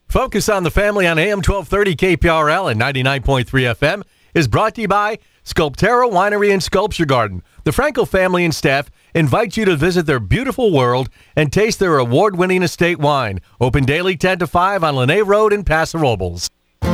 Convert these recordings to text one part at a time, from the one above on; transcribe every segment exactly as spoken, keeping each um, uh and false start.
Focus on the Family on A M twelve thirty K P R L and ninety-nine point three F M is brought to you by Sculptera Winery and Sculpture Garden. The Franco family and staff invite you to visit their beautiful world and taste their award-winning estate wine. Open daily ten to five on Lene Road in Paso Robles.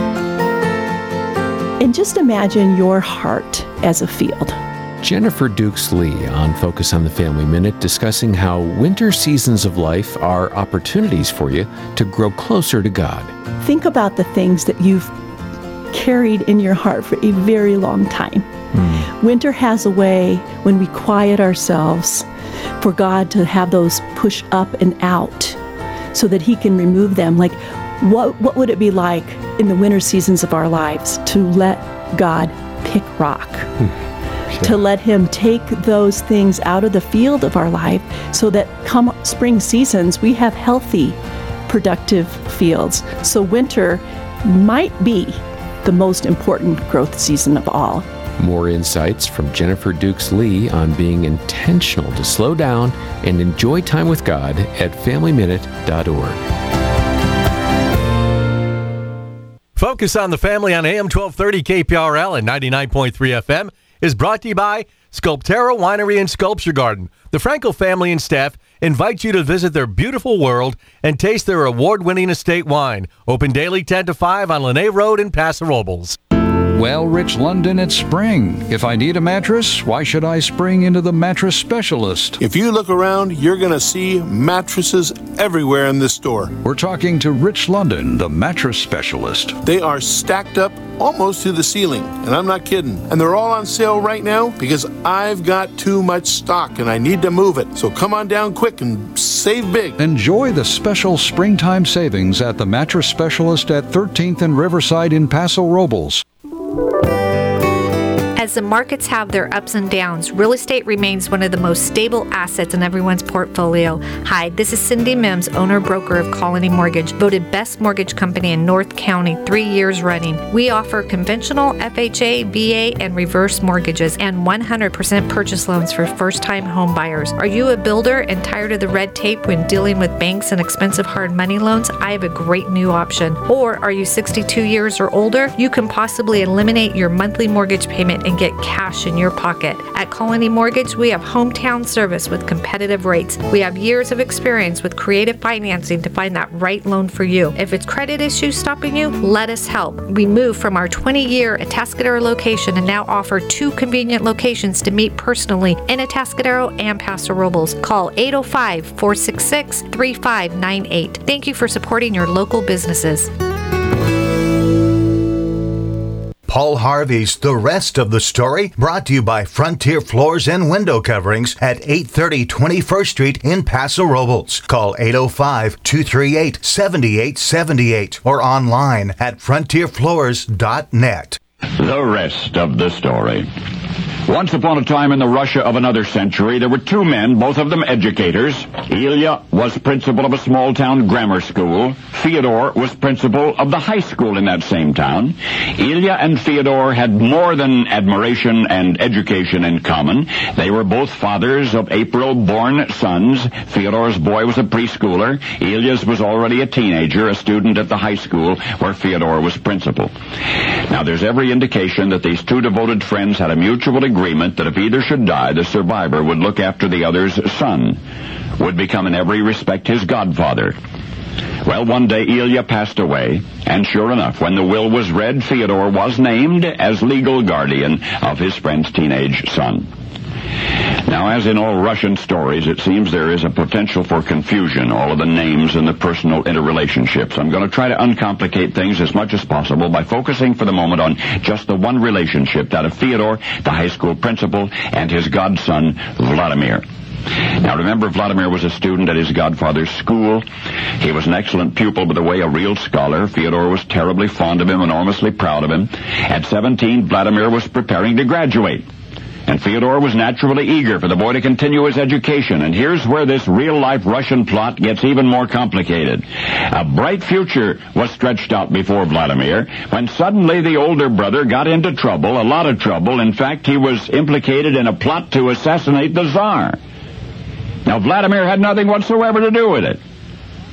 And just imagine your heart as a field. Jennifer Dukes-Lee on Focus on the Family Minute, discussing how winter seasons of life are opportunities for you to grow closer to God. Think about the things that you've carried in your heart for a very long time. Mm. Winter has a way, when we quiet ourselves, for God to have those push up and out so that He can remove them. Like, what, what would it be like in the winter seasons of our lives to let God pick rock? Mm. Sure. To let Him take those things out of the field of our life so that come spring seasons, we have healthy, productive fields. So winter might be the most important growth season of all. More insights from Jennifer Dukes-Lee on being intentional to slow down and enjoy time with God at family minute dot org. Focus on the Family on A M twelve thirty K P R L and ninety-nine point three F M is brought to you by Sculptera Winery and Sculpture Garden. The Franco family and staff invite you to visit their beautiful world and taste their award-winning estate wine. Open daily ten to five on Lene Road in Paso Robles. Well, Rich London, it's spring. If I need a mattress, why should I spring into the Mattress Specialist? If you look around, you're going to see mattresses everywhere in this store. We're talking to Rich London, the Mattress Specialist. They are stacked up almost to the ceiling, and I'm not kidding. And they're all on sale right now because I've got too much stock and I need to move it. So come on down quick and save big. Enjoy the special springtime savings at the Mattress Specialist at thirteenth and Riverside in Paso Robles. As the markets have their ups and downs, real estate remains one of the most stable assets in everyone's portfolio. Hi, this is Cindy Mims, owner-broker of Colony Mortgage, voted best mortgage company in North County three years running. We offer conventional F H A, V A, and reverse mortgages and one hundred percent purchase loans for first-time home buyers. Are you a builder and tired of the red tape when dealing with banks and expensive hard money loans? I have a great new option. Or are you sixty-two years or older? You can possibly eliminate your monthly mortgage payment and get cash in your pocket. At Colony Mortgage, we have hometown service with competitive rates. We have years of experience with creative financing to find that right loan for you. If it's credit issues stopping you, let us help. We moved from our twenty-year Atascadero location and now offer two convenient locations to meet personally in Atascadero and Paso Robles. Call eight oh five, four six six, three five nine eight. Thank you for supporting your local businesses. Paul Harvey's The Rest of the Story, brought to you by Frontier Floors and Window Coverings at eight thirty twenty-first Street in Paso Robles. Call eight oh five, two three eight, seven eight seven eight or online at frontier floors dot net. The Rest of the Story. Once upon a time in the Russia of another century, there were two men, both of them educators. Ilya was principal of a small-town grammar school. Fyodor was principal of the high school in that same town. Ilya and Fyodor had more than admiration and education in common. They were both fathers of April-born sons. Fyodor's boy was a preschooler. Ilya's was already a teenager, a student at the high school where Fyodor was principal. Now, there's every indication that these two devoted friends had a mutual agreement that if either should die, the survivor would look after the other's son, would become in every respect his godfather. Well, one day Ilya passed away, and sure enough, when the will was read, Fyodor was named as legal guardian of his friend's teenage son. Now, as in all Russian stories, it seems there is a potential for confusion, all of the names and the personal interrelationships. I'm going to try to uncomplicate things as much as possible by focusing for the moment on just the one relationship, that of Fyodor, the high school principal, and his godson, Vladimir. Now, remember, Vladimir was a student at his godfather's school. He was an excellent pupil, by the way, a real scholar. Fyodor was terribly fond of him, enormously proud of him. At seventeen, Vladimir was preparing to graduate. And Fyodor was naturally eager for the boy to continue his education. And here's where this real-life Russian plot gets even more complicated. A bright future was stretched out before Vladimir when suddenly the older brother got into trouble, a lot of trouble. In fact, he was implicated in a plot to assassinate the Tsar. Now, Vladimir had nothing whatsoever to do with it.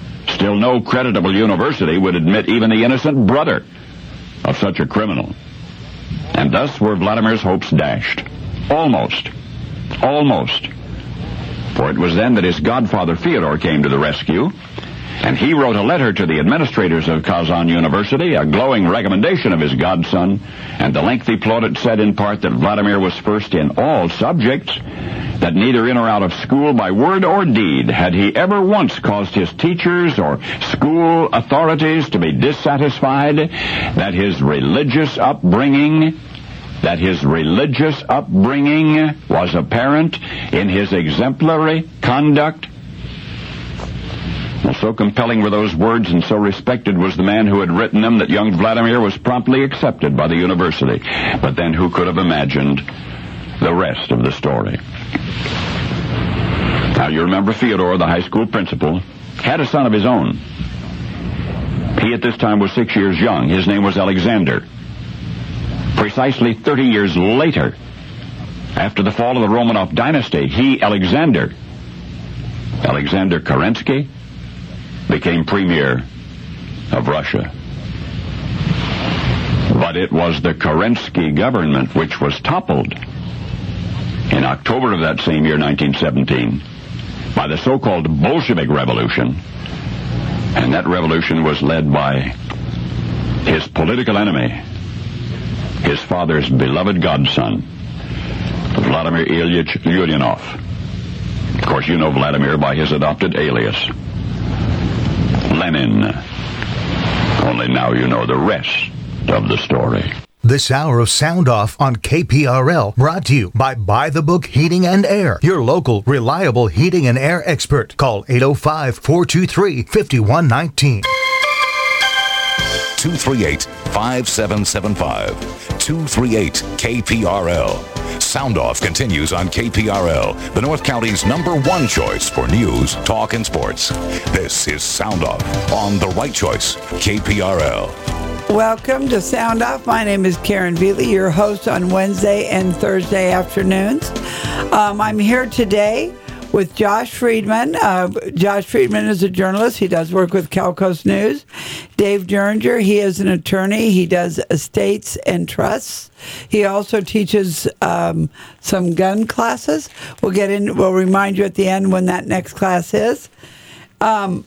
Still, no creditable university would admit even the innocent brother of such a criminal. And thus were Vladimir's hopes dashed. Almost. Almost. For it was then that his godfather Fyodor came to the rescue, and he wrote a letter to the administrators of Kazan University, a glowing recommendation of his godson, and the lengthy plaudit said in part that Vladimir was first in all subjects, that neither in or out of school by word or deed had he ever once caused his teachers or school authorities to be dissatisfied, that his religious upbringing that his religious upbringing was apparent in his exemplary conduct. Well, so compelling were those words and so respected was the man who had written them that young Vladimir was promptly accepted by the university. But then who could have imagined the rest of the story? Now, you remember Fyodor, the high school principal, had a son of his own. He at this time was six years young. His name was Alexander. Precisely thirty years later, after the fall of the Romanov dynasty, he, Alexander, Alexander Kerensky, became premier of Russia. But it was the Kerensky government which was toppled in October of that same year, nineteen seventeen, by the so-called Bolshevik Revolution. And that revolution was led by his political enemy, his father's beloved godson, Vladimir Ilyich Ulyanov. Of course, you know Vladimir by his adopted alias, Lenin. Only now you know the rest of the story. This hour of Sound Off on K P R L brought to you by Buy the Book Heating and Air, your local reliable heating and air expert. Call eight oh five, four two three, five one one nine. two three eight, five seven seven five. two three eight K P R L. Sound Off continues on K P R L, the North County's number one choice for news, talk, and sports. This is Sound Off on The Right Choice, K P R L. Welcome to Sound Off. My name is Karen Veely, your host on Wednesday and Thursday afternoons. Um, I'm here today with Josh Friedman. Uh, Josh Friedman is a journalist. He does work with CalCoast News. Dave Duringer, he is an attorney. He does estates and trusts. He also teaches um, some gun classes. We'll get in. We'll remind you at the end when that next class is. Um,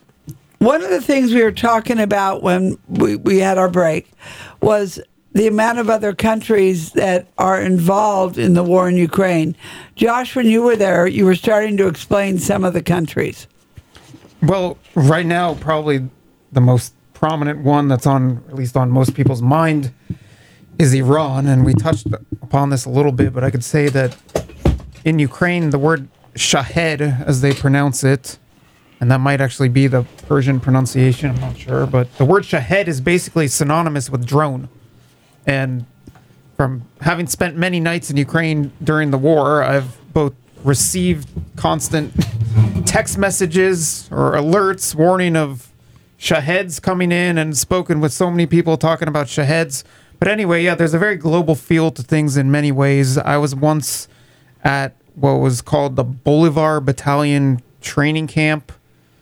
one of the things we were talking about when we, we had our break was the amount of other countries that are involved in the war in Ukraine. Josh, when you were there, you were starting to explain some of the countries. Well, right now, probably the most prominent one that's on, at least on most people's mind, is Iran. And we touched upon this a little bit, but I could say that in Ukraine, the word shahed, as they pronounce it, and that might actually be the Persian pronunciation, I'm not sure, but the word shahed is basically synonymous with drone. And from having spent many nights in Ukraine during the war, I've both received constant text messages or alerts warning of shaheds coming in and spoken with so many people talking about shaheds. But anyway, yeah, there's a very global feel to things in many ways. I was once at what was called the Bolivar Battalion training camp.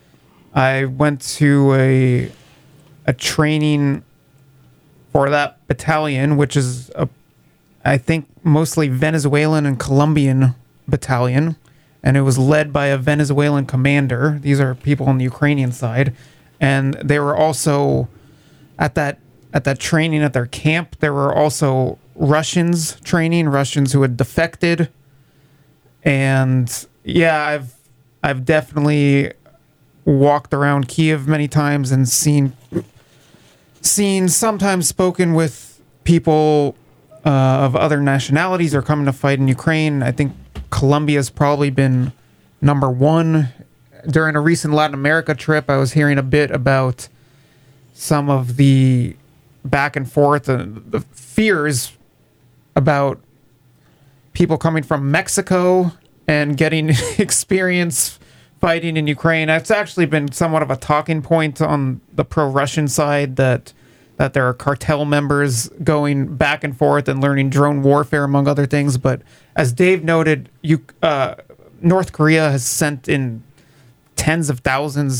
I went to a a training for that battalion, which is, a, I think, mostly Venezuelan and Colombian battalion, and it was led by a Venezuelan commander. These are people on the Ukrainian side, and they were also at that at that training at their camp. There were also Russians training, Russians who had defected, and yeah, I've I've definitely walked around Kiev many times and seen. seen sometimes spoken with people uh, of other nationalities or coming to fight in Ukraine. I think Colombia's probably been number one. During a recent Latin America trip, I was hearing a bit about some of the back and forth, uh, the fears about people coming from Mexico and getting experience fighting in Ukraine. It's actually been somewhat of a talking point on the pro-Russian side that that there are cartel members going back and forth and learning drone warfare, among other things. But as Dave noted, you, uh, North Korea has sent in tens of thousands,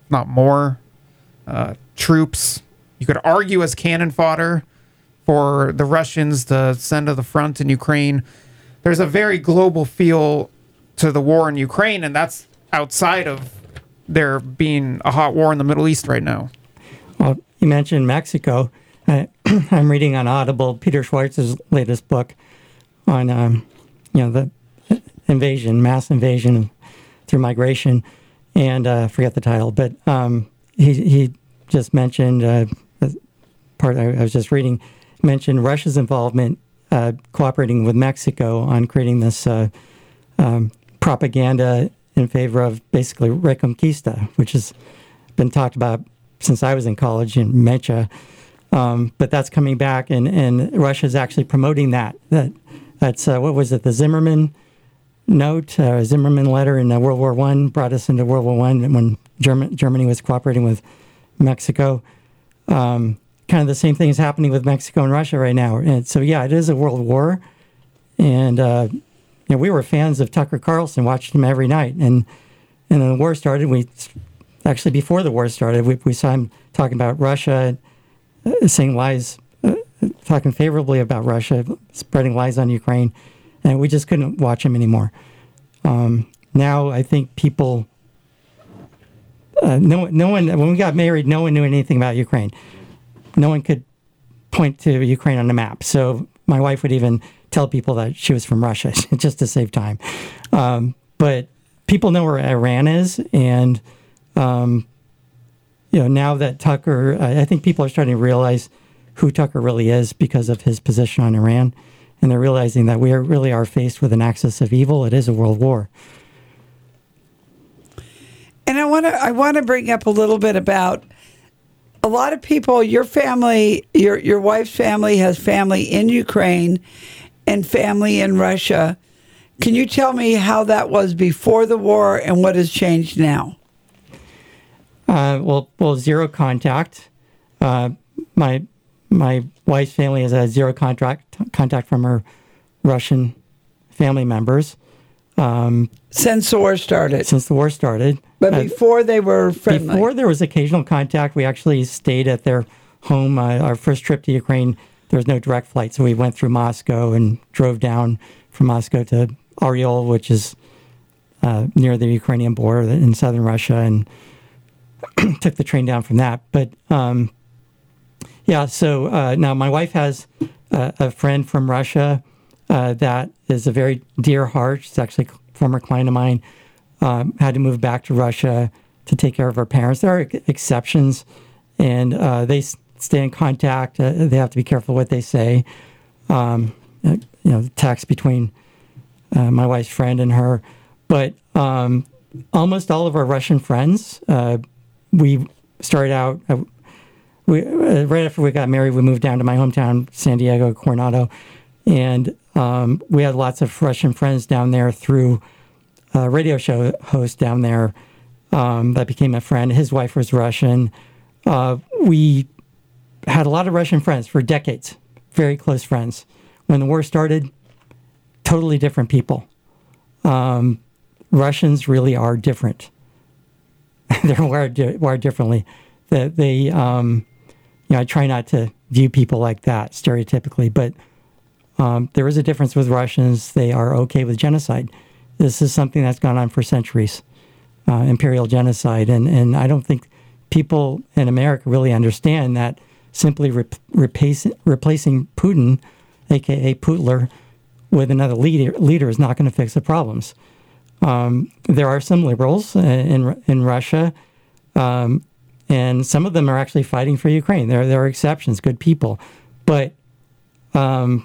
not more, uh, troops. You could argue as cannon fodder for the Russians to send to the front in Ukraine. There's a very global feel to the war in Ukraine, and that's outside of there being a hot war in the Middle East right now. Well, you mentioned Mexico. I, I'm reading on Audible Peter Schwartz's latest book on, um, you know, the invasion, mass invasion through migration, and uh, I forget the title, but um, he he just mentioned uh, part I, I was just reading mentioned Russia's involvement, uh, cooperating with Mexico on creating this uh, um, propaganda in favor of basically Reconquista, which has been talked about since I was in college in Mecha. Um, but that's coming back, and, and Russia's actually promoting that. That that's uh, what was it? The Zimmerman note, uh, Zimmerman letter in uh, World War One brought us into World War One when German, Germany was cooperating with Mexico. Um, kind of the same thing is happening with Mexico and Russia right now. And so, yeah, it is a world war. And uh, you know, we were fans of Tucker Carlson, watched him every night. And and then the war started. We actually before the war started, we, we saw him talking about Russia. Uh, saying lies, uh, talking favorably about Russia, spreading lies on Ukraine, and we just couldn't watch him anymore. Um, now I think people, uh, no, no one, when we got married, no one knew anything about Ukraine. No one could point to Ukraine on the map. So my wife would even tell people that she was from Russia just to save time. Um, but people know where Iran is, and um, you know, now that Tucker, I think people are starting to realize who Tucker really is because of his position on Iran. And they're realizing that we are really are faced with an axis of evil. It is a world war. And I want to I want to bring up a little bit about a lot of people, your family, your your wife's family has family in Ukraine and family in Russia. Can you tell me how that was before the war and what has changed now? Uh, well, well, zero contact. Uh, my my wife's family has had zero contact contact from her Russian family members um, since the war started. Since the war started, but uh, before they were friendly. Before there was occasional contact. We actually stayed at their home. Uh, our first trip to Ukraine, there was no direct flight, so we went through Moscow and drove down from Moscow to Oryol, which is uh, near the Ukrainian border in southern Russia, and took the train down from that. But um, yeah, so uh, now my wife has uh, a friend from Russia uh, that is a very dear heart. She's actually a former client of mine. Um, had to move back to Russia to take care of her parents. There are exceptions, and uh, they s- stay in contact. Uh, they have to be careful what they say. Um, you know, the text between uh, my wife's friend and her. But um, almost all of our Russian friends, uh, we started out, uh, we uh, right after we got married, we moved down to my hometown, San Diego, Coronado, and um, we had lots of Russian friends down there through a radio show host down there um, that became a friend. His wife was Russian. Uh, we had a lot of Russian friends for decades, very close friends. When the war started, totally different people. Um, Russians really are different. They're wired, wired differently. They, they um, you know, I try not to view people like that stereotypically, but um, there is a difference with Russians. They are okay with genocide. This is something that's gone on for centuries, uh, imperial genocide, and, and I don't think people in America really understand that simply re- replace, replacing Putin, a k a. Putler, with another leader, leader is not going to fix the problems. Um, there are some liberals in in Russia, um, and some of them are actually fighting for Ukraine. There there are exceptions, good people, but um,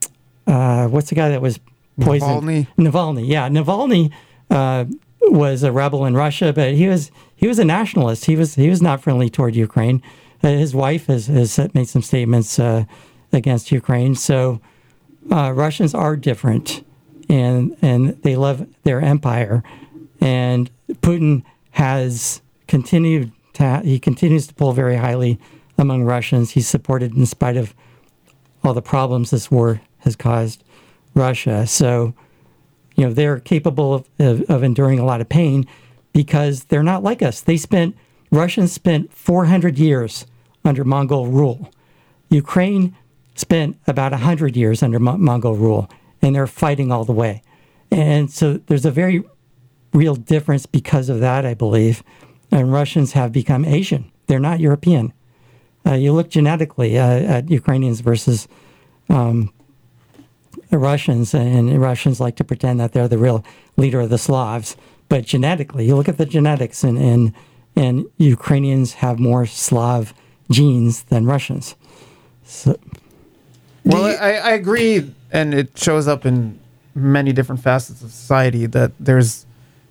uh, what's the guy that was poisoned? Navalny. Navalny, yeah, Navalny uh, was a rebel in Russia, but he was he was a nationalist. He was he was not friendly toward Ukraine. Uh, his wife has, has made some statements uh, against Ukraine. So uh, Russians are different. And and they love their empire, and Putin has continued to ha- he continues to pull very highly among Russians. He's supported in spite of all the problems this war has caused Russia. So, you know, they're capable of, of, of enduring a lot of pain because they're not like us. They spent Russians spent four hundred years under Mongol rule. Ukraine spent about one hundred years under Mo- Mongol rule, and they're fighting all the way. And so there's a very real difference because of that, I believe. And Russians have become Asian. They're not European. Uh, you look genetically uh, at Ukrainians versus um, Russians, and Russians like to pretend that they're the real leader of the Slavs. But genetically, you look at the genetics, and, and, and Ukrainians have more Slav genes than Russians. So, well, I, I agree, and it shows up in many different facets of society that there's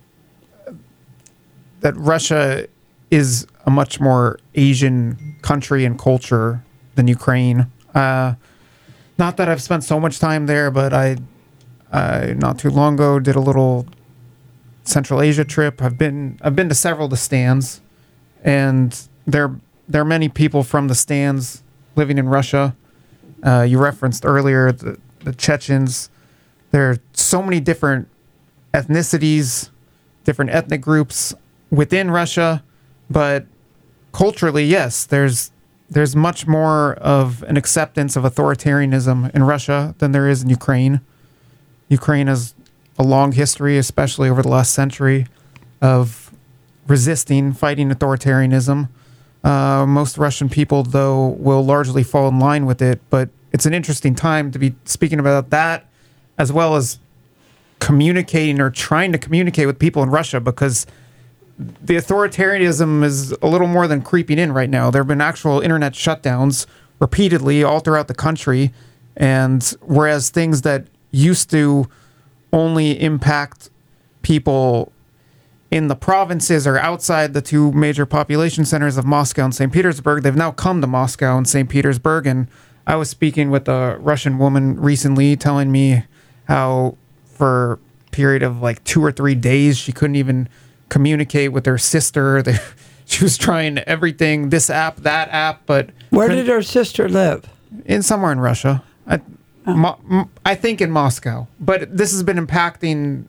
that Russia is a much more Asian country and culture than Ukraine. Uh, not that I've spent so much time there, but I, I not too long ago did a little Central Asia trip. I've been I've been to several of the stands, and there there are many people from the stands living in Russia. Uh, you referenced earlier the, the Chechens. There are so many different ethnicities, different ethnic groups within Russia, but culturally, yes, there's there's much more of an acceptance of authoritarianism in Russia than there is in Ukraine. Ukraine has a long history, especially over the last century, of resisting, fighting authoritarianism. Uh, most Russian people, though, will largely fall in line with it, but it's an interesting time to be speaking about that, as well as communicating or trying to communicate with people in Russia, because the authoritarianism is a little more than creeping in right now. There have been actual internet shutdowns repeatedly all throughout the country, and whereas things that used to only impact people in the provinces or outside the two major population centers of Moscow and Saint Petersburg, they've now come to Moscow and Saint Petersburg. And I was speaking with a Russian woman recently telling me how for a period of like two or three days, she couldn't even communicate with her sister. They, she was trying everything, this app, that app, but... Where did her sister live? In somewhere in Russia. I, oh. Mo, I think in Moscow. But this has been impacting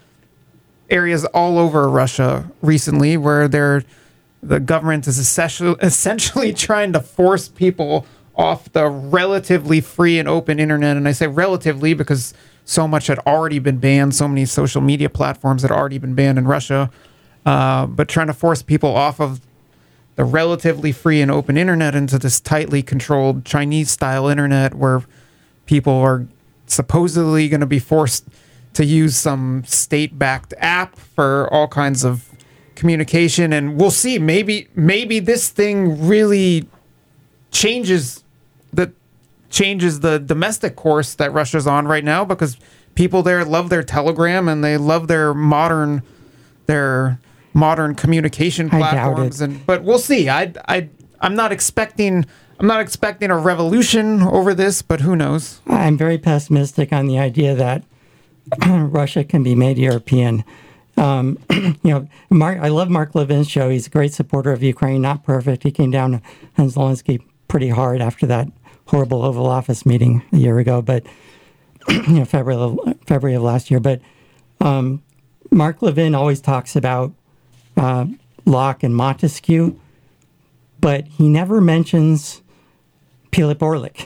areas all over Russia recently, where they're, the government is essentially, essentially trying to force people off the relatively free and open internet. And I say relatively because so much had already been banned. So many social media platforms had already been banned in Russia. Uh, but trying to force people off of the relatively free and open internet into this tightly controlled Chinese-style internet where people are supposedly going to be forced to use some state-backed app for all kinds of communication. And we'll see. Maybe maybe this thing really changes the changes the domestic course that Russia's on right now, because people there love their Telegram and they love their modern their modern communication platforms. And but we'll see. I I I'm not expecting I'm not expecting a revolution over this, but who knows? I'm very pessimistic on the idea that Russia can be made European. Um, you know, Mark, I love Mark Levin's show. He's a great supporter of Ukraine. Not perfect. He came down on Zelensky pretty hard after that horrible Oval Office meeting a year ago, but you know, February February of last year. But um, Mark Levin always talks about uh, Locke and Montesquieu, but he never mentions Philip Orlik.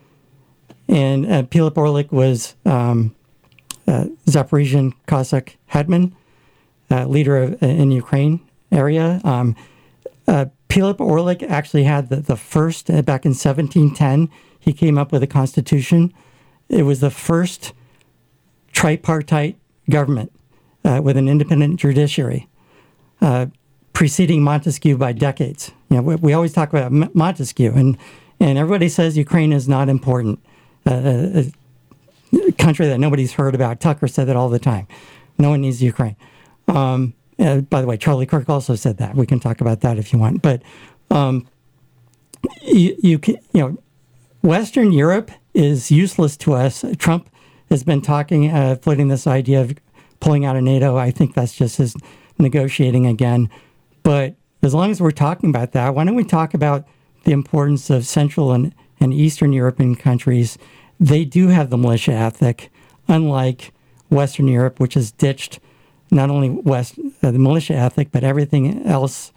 And uh, Philip Orlik was um, uh, Zaporizhian Cossack hetman, uh, leader of, uh, in Ukraine area. Um, uh, Philip Orlik actually had the, the first, uh, back in seventeen ten, he came up with a constitution. It was the first tripartite government uh, with an independent judiciary, uh, preceding Montesquieu by decades. You know, we, we always talk about M- Montesquieu, and, and everybody says Ukraine is not important. Uh, a, a country that nobody's heard about. Tucker said that all the time. No one needs Ukraine. Um, uh, by the way, Charlie Kirk also said that. We can talk about that if you want. But um, you, you, can, you know, Western Europe is useless to us. Trump has been talking, uh, floating this idea of pulling out of NATO. I think that's just his negotiating again. But as long as we're talking about that, why don't we talk about the importance of Central and, and Eastern European countries? They do have the militia ethic, unlike Western Europe, which has ditched not only West uh, the militia ethic, but everything else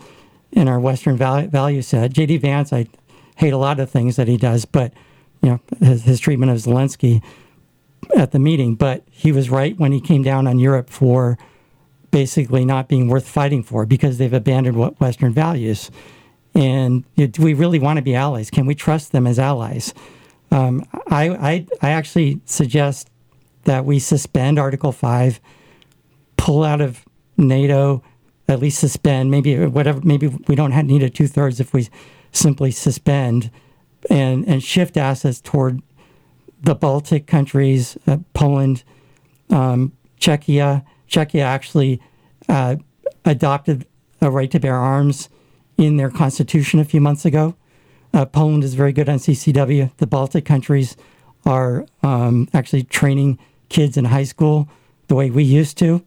in our Western value, value set. J D Vance, I hate a lot of things that he does, but you know his, his treatment of Zelensky at the meeting. But he was right when he came down on Europe for basically not being worth fighting for because they've abandoned what Western values. And you know, do we really want to be allies? Can we trust them as allies? Um, I, I I actually suggest that we suspend Article five, pull out of NATO, at least suspend, maybe whatever, maybe we don't have, need a two-thirds if we simply suspend and, and shift assets toward the Baltic countries, uh, Poland, um, Czechia. Czechia actually uh, adopted a right to bear arms in their constitution a few months ago. Uh, Poland is very good on C C W. The Baltic countries are um, actually training kids in high school the way we used to.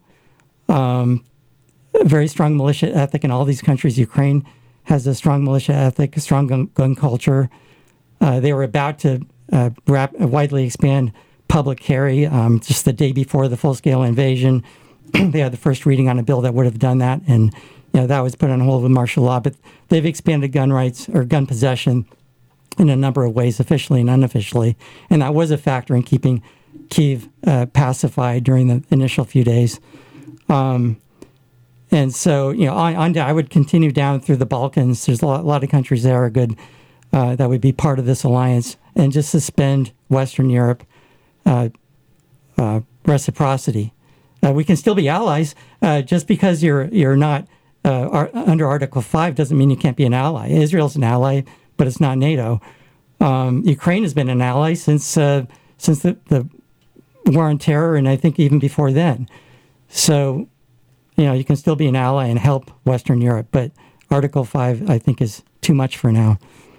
Um, a very strong militia ethic in all these countries. Ukraine has a strong militia ethic, a strong gun, gun culture. Uh, they were about to uh, rap, widely expand public carry um, just the day before the full-scale invasion. They had the first reading on a bill that would have done that, and you know, that was put on hold with martial law. But they've expanded gun rights or gun possession in a number of ways, officially and unofficially. And that was a factor in keeping Kyiv uh, pacified during the initial few days. Um, and so, you know, on, on, I would continue down through the Balkans. There's a lot, a lot of countries there are good uh, that would be part of this alliance, and just suspend Western Europe uh, uh, reciprocity. Uh, we can still be allies. Uh, just because you're you're not uh, ar- under Article five doesn't mean you can't be an ally. Israel's an ally, but it's not NATO. Um, Ukraine has been an ally since uh, since the, the war on terror, and I think even before then. So, you know, you can still be an ally and help Western Europe, but Article five, I think, is too much for now.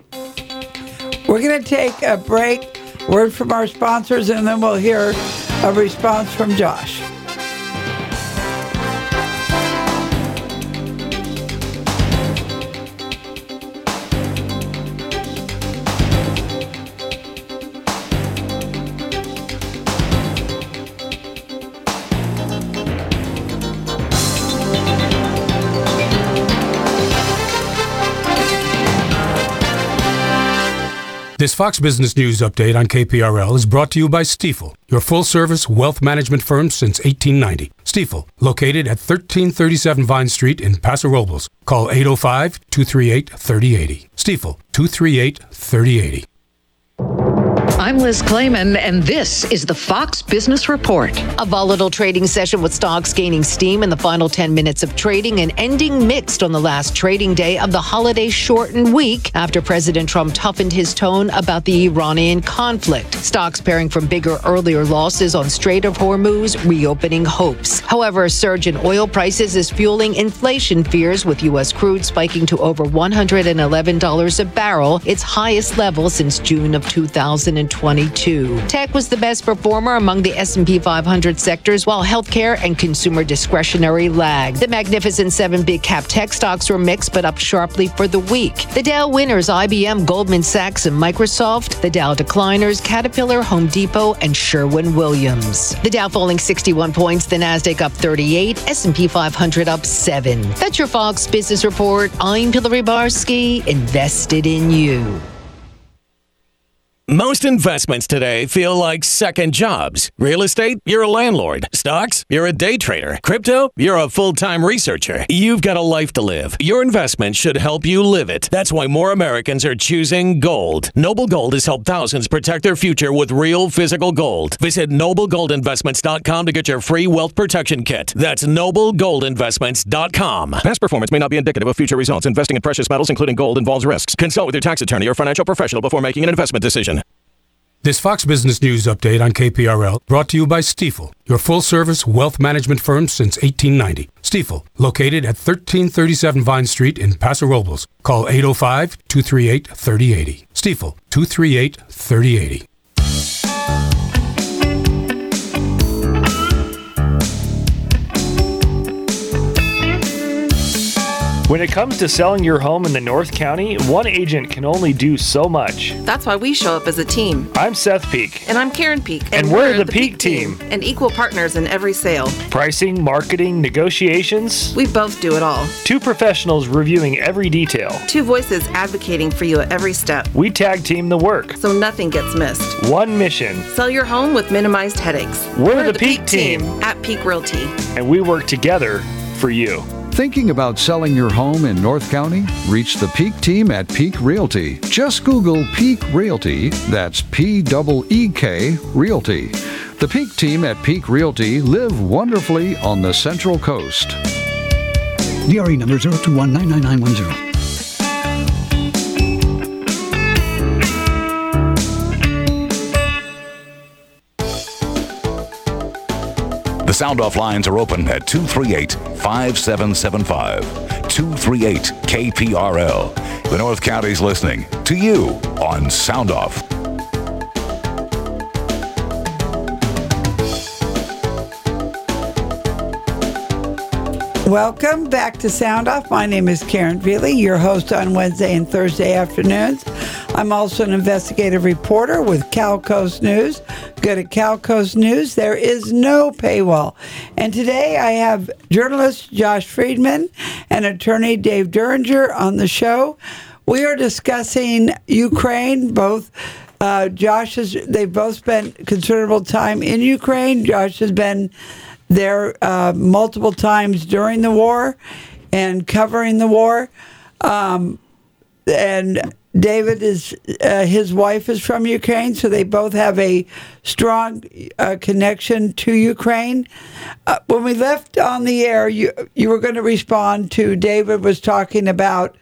We're going to take a break, word from our sponsors, and then we'll hear a response from Josh. This Fox Business News update on K P R L is brought to you by Stifel, your full-service wealth management firm since eighteen ninety. Stifel, located at thirteen thirty-seven Vine Street in Paso Robles. Call eight oh five, two three eight, three oh eight oh. Stifel, two three eight, three oh eight oh. I'm Liz Clayman, and this is the Fox Business Report. A volatile trading session with stocks gaining steam in the final ten minutes of trading and ending mixed on the last trading day of the holiday-shortened week after President Trump toughened his tone about the Iranian conflict. Stocks pairing from bigger earlier losses on Strait of Hormuz, reopening hopes. However, a surge in oil prices is fueling inflation fears, with U S crude spiking to over one hundred eleven dollars a barrel, its highest level since June of two thousand twenty-two. Tech was the best performer among the S and P five hundred sectors, while healthcare and consumer discretionary lagged. The Magnificent Seven big cap tech stocks were mixed but up sharply for the week. The Dow winners, I B M, Goldman Sachs, and Microsoft. The Dow decliners, Caterpillar, Home Depot, and Sherwin-Williams. The Dow falling sixty-one points, the Nasdaq up thirty-eight, S and P five hundred up seven. That's your Fox Business Report. I'm Hillary Barsky, invested in you. Most investments today feel like second jobs. Real estate, you're a landlord. Stocks, you're a day trader. Crypto, you're a full-time researcher. You've got a life to live. Your investment should help you live it. That's why more Americans are choosing gold. Noble Gold has helped thousands protect their future with real physical gold. Visit noble gold investments dot com to get your free wealth protection kit. That's noble gold investments dot com. Past performance may not be indicative of future results. Investing in precious metals, including gold, involves risks. Consult with your tax attorney or financial professional before making an investment decision. This Fox Business News update on K P R L brought to you by Stifel, your full-service wealth management firm since eighteen ninety. Stifel, located at thirteen thirty-seven Vine Street in Paso Robles. Call eight oh five, two three eight, three oh eight oh. Stifel, two three eight, three oh eight oh. When it comes to selling your home in the North County, one agent can only do so much. That's why we show up as a team. I'm Seth Peak. And I'm Karen Peak. And, and we're, we're the, the Peak, Peak team. team. And equal partners in every sale. Pricing, marketing, negotiations. We both do it all. Two professionals reviewing every detail. Two voices advocating for you at every step. We tag team the work. So nothing gets missed. One mission. Sell your home with minimized headaches. We're, we're the, the Peak, Peak team. team at Peak Realty. And we work together for you. Thinking about selling your home in North County? Reach the Peak team at Peak Realty. Just Google Peak Realty. That's P E E K Realty. The Peak team at Peak Realty live wonderfully on the Central Coast. D R E number zero two one nine nine nine one zero. The Sound Off lines are open at two three eight, five seven seven five. two three eight K P R L. The North County's listening to you on Sound Off. Welcome back to Sound Off. My name is Karen Veely, your host on Wednesday and Thursday afternoons. I'm also an investigative reporter with Cal Coast News. Go to Cal Coast News. There is no paywall. And today I have journalist Josh Friedman and attorney Dave Duringer on the show. We are discussing Ukraine. Both uh, Josh has, they've both spent considerable time in Ukraine. Josh has been there uh, multiple times during the war and covering the war. Um, and David is, uh, his wife is from Ukraine, so they both have a strong uh, connection to Ukraine. Uh, when we left on the air, you you were going to respond to, David was talking about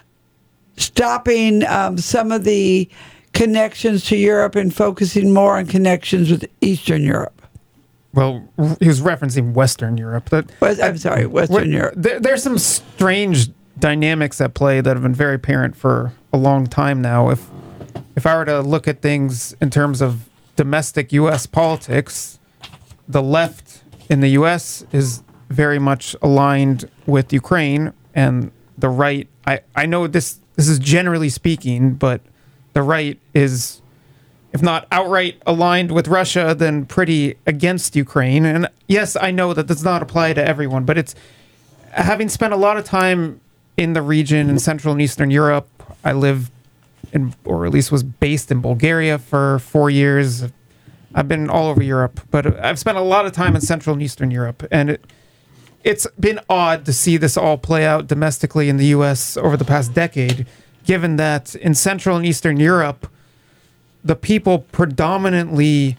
stopping um, some of the connections to Europe and focusing more on connections with Eastern Europe. Well, he was referencing Western Europe. That, I'm sorry, Western Europe. There, there's some strange dynamics at play that have been very apparent for a long time now. If if I were to look at things in terms of domestic U S politics, the left in the U S is very much aligned with Ukraine, and the right, I, I know this this is generally speaking, but the right is, if not outright aligned with Russia, then pretty against Ukraine. And yes, I know that does not apply to everyone, but it's, having spent a lot of time in the region in Central and Eastern Europe, I lived in, or at least was based in Bulgaria for four years. I've been all over Europe, but I've spent a lot of time in Central and Eastern Europe. And it, it's been odd to see this all play out domestically in the U S over the past decade, given that in Central and Eastern Europe, the people predominantly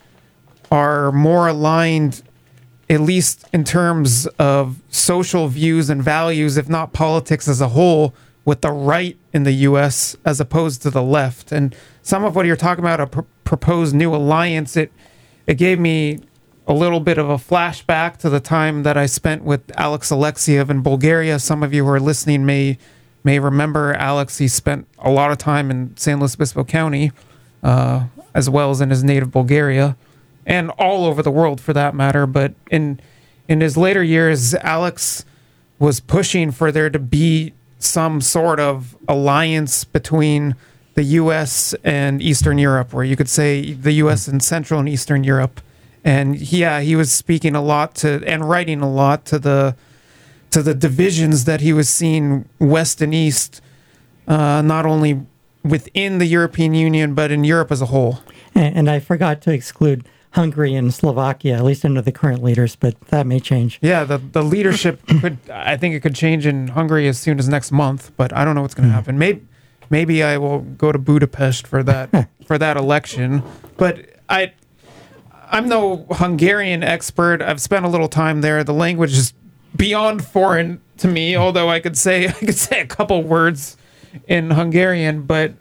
are more aligned, at least in terms of social views and values, if not politics as a whole, with the right in the U S as opposed to the left. And some of what you're talking about, a pr- proposed new alliance, it it gave me a little bit of a flashback to the time that I spent with Alex Alexiev in Bulgaria. Some of you who are listening may may remember Alex. He spent a lot of time in San Luis Obispo County, uh, as well as in his native Bulgaria, and all over the world for that matter. But in in his later years, Alex was pushing for there to be some sort of alliance between the U S and Eastern Europe, where you could say the U S and Central and Eastern Europe. And yeah, he was speaking a lot to and writing a lot to the to the divisions that he was seeing West and East, uh, not only within the European Union, but in Europe as a whole. And, and I forgot to exclude Hungary and Slovakia, at least under the current leaders, but that may change. Yeah, the, the leadership could, I think it could change in Hungary as soon as next month, but I don't know what's going to happen. Maybe maybe I will go to Budapest for that for that election. But I I'm no Hungarian expert. I've spent a little time there. The language is beyond foreign to me, although I could say I could say a couple words in Hungarian, but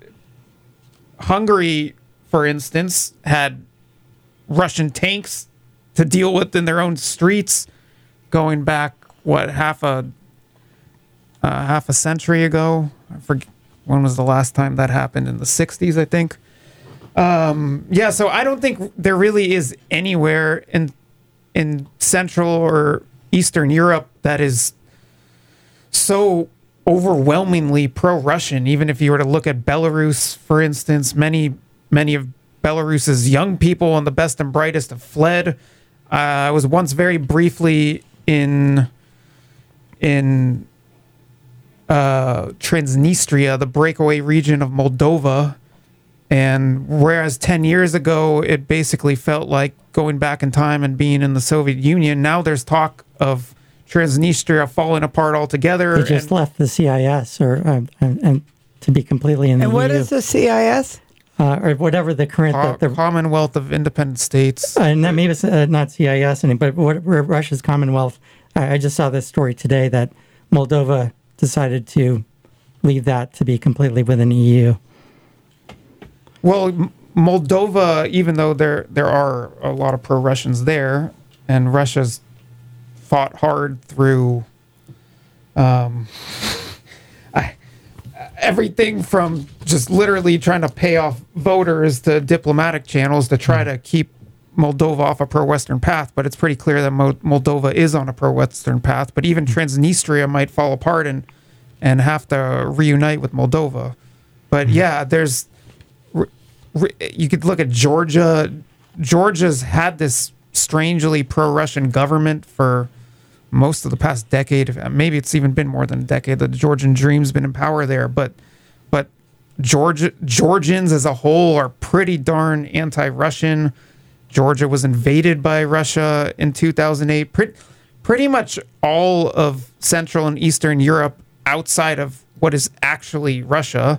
Hungary, for instance, had Russian tanks to deal with in their own streets going back, what, half a uh, half a century ago? I forget when was the last time that happened, in the sixties, I think. Um, yeah, so I don't think there really is anywhere in in Central or Eastern Europe that is so overwhelmingly pro-Russian. Even if you were to look at Belarus, for instance, many many of Belarus's young people and the best and brightest have fled. Uh, I was once very briefly in in uh, Transnistria, the breakaway region of Moldova, and whereas ten years ago it basically felt like going back in time and being in the Soviet Union, now there's talk of Transnistria falling apart altogether. They just left the C I S, or uh, and, and to be completely in the And what E U. is the C I S? Uh, or whatever the current Co- the, the Commonwealth of Independent States. Uh, and that maybe it's uh, not C I S, any, but what, Russia's Commonwealth. I, I just saw this story today that Moldova decided to leave that to be completely within the E U. Well, M- Moldova, even though there there are a lot of pro-Russians there, and Russia's fought hard through um, I, everything from just literally trying to pay off voters to diplomatic channels to try to keep Moldova off a pro-Western path. But it's pretty clear that Mo- Moldova is on a pro-Western path. But even Transnistria might fall apart and and have to reunite with Moldova. But yeah, there's you could look at Georgia. Georgia's had this strangely pro-Russian government for most of the past decade. Maybe it's even been more than a decade. The Georgian Dream's been in power there, but but Georgia Georgians as a whole are pretty darn anti-Russian. Georgia was invaded by Russia in two thousand eight. Pretty, pretty much all of Central and Eastern Europe outside of what is actually Russia,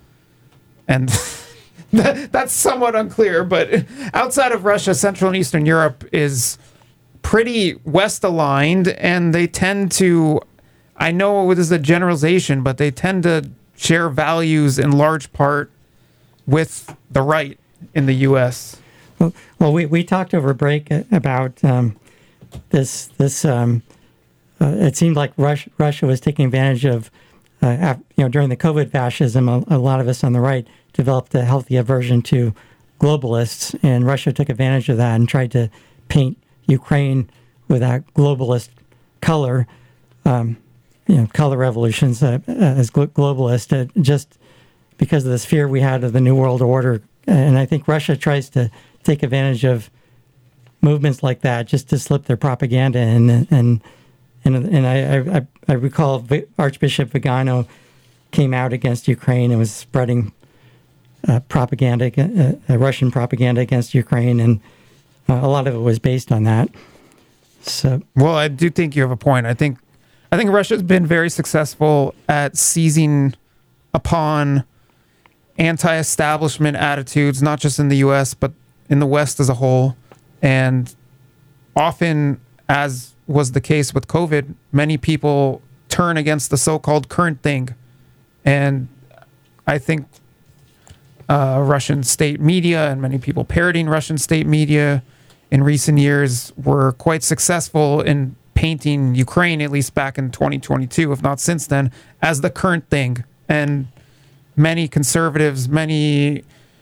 and that's somewhat unclear, but outside of Russia, Central and Eastern Europe is pretty West aligned, and they tend to, I know it is a generalization, but they tend to share values in large part with the right in the U S. Well, well we, we talked over break about um, this, this um, uh, it seemed like Russia, Russia was taking advantage of, uh, af- you know, during the COVID fascism, a, a lot of us on the right developed a healthy aversion to globalists, and Russia took advantage of that and tried to paint Ukraine with that globalist color, um, you know, color revolutions uh, as gl- globalist, uh, just because of this fear we had of the New World Order. And I think Russia tries to take advantage of movements like that just to slip their propaganda in. And and and I I, I recall Archbishop Vigano came out against Ukraine and was spreading Uh, propaganda, uh, uh, Russian propaganda against Ukraine, and uh, a lot of it was based on that. So, well, I do think you have a point. I think, I think Russia's been very successful at seizing upon anti-establishment attitudes, not just in the U S but in the West as a whole, and often, as was the case with COVID, many people turn against the so-called current thing, and I think. Uh, Russian state media and many people parroting Russian state media in recent years were quite successful in painting Ukraine, at least back in twenty twenty-two, if not since then, as the current thing. And many conservatives, many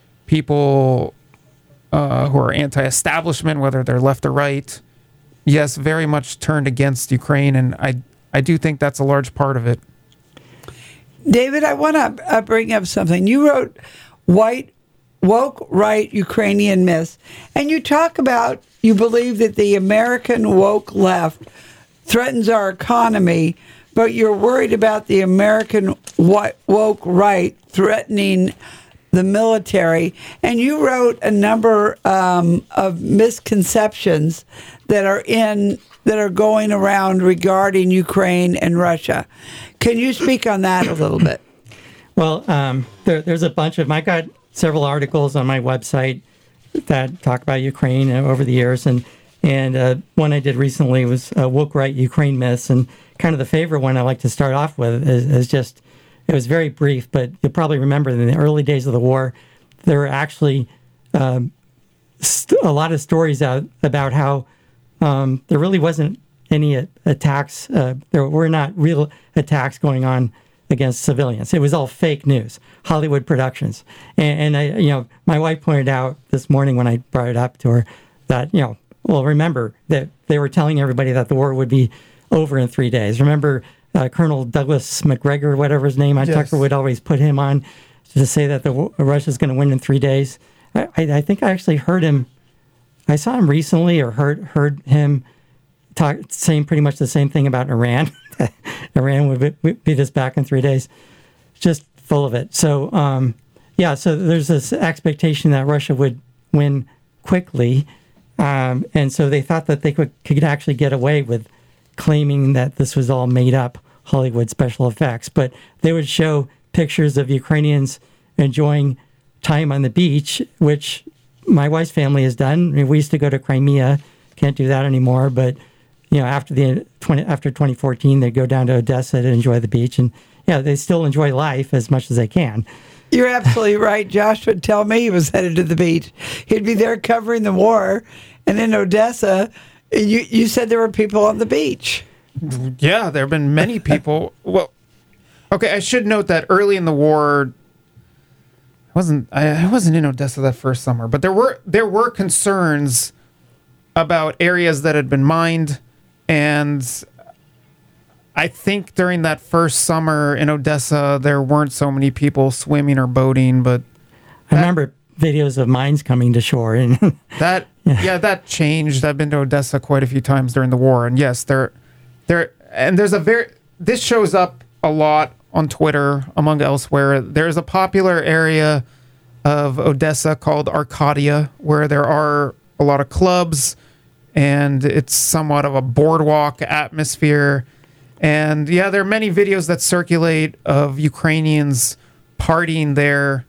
people uh, who are anti-establishment, whether they're left or right, yes, very much turned against Ukraine. And I, I do think that's a large part of it. David, I want to uh, bring up something. You wrote White, Woke Right Ukrainian Myths, and you talk about, you believe that the American woke left threatens our economy, but you're worried about the American woke right threatening the military. And you wrote a number um, of misconceptions that are in that are going around regarding Ukraine and Russia. Can you speak on that a little bit? Well, um, there, there's a bunch of them. I got several articles on my website that talk about Ukraine over the years, and and uh, one I did recently was uh, Woke Right Ukraine Myths, and kind of the favorite one I like to start off with is, is just, it was very brief, but you'll probably remember in the early days of the war, there were actually um, st- a lot of stories out about how um, there really wasn't any attacks, uh, there were not real attacks going on against civilians. It was all fake news, Hollywood productions. And, and I, you know, my wife pointed out this morning when I brought it up to her that, you know, well, remember that they were telling everybody that the war would be over in three days. Remember uh, Colonel Douglas McGregor, whatever his name, Yes. Tucker would always put him on to say that the Russia's going to win in three days. I, I think I actually heard him. I saw him recently, or heard heard him talk, saying pretty much the same thing about Iran. Iran would be- beat us back in three days. Just full of it. So, um, yeah. So there's this expectation that Russia would win quickly, um, and so they thought that they could could actually get away with claiming that this was all made up Hollywood special effects. But they would show pictures of Ukrainians enjoying time on the beach, which my wife's family has done. I mean, we used to go to Crimea, can't do that anymore. But you know, after the twenty after twenty fourteen, they'd go down to Odessa to enjoy the beach, and yeah, they still enjoy life as much as they can. You're absolutely right. Josh would tell me he was headed to the beach. He'd be there covering the war, and in Odessa, you you said there were people on the beach. Yeah, there have been many people. Well, okay, I should note that early in the war, I wasn't I, I wasn't in Odessa that first summer, but there were there were concerns about areas that had been mined, and I think during that first summer in Odessa, there weren't so many people swimming or boating, but I remember videos of mines coming to shore, and that yeah. yeah, that changed. I've been to Odessa quite a few times during the war, and yes, there, there, and there's a very. This shows up a lot on Twitter, among elsewhere. There's a popular area of Odessa called Arcadia, where there are a lot of clubs, and it's somewhat of a boardwalk atmosphere. And yeah, there are many videos that circulate of Ukrainians partying there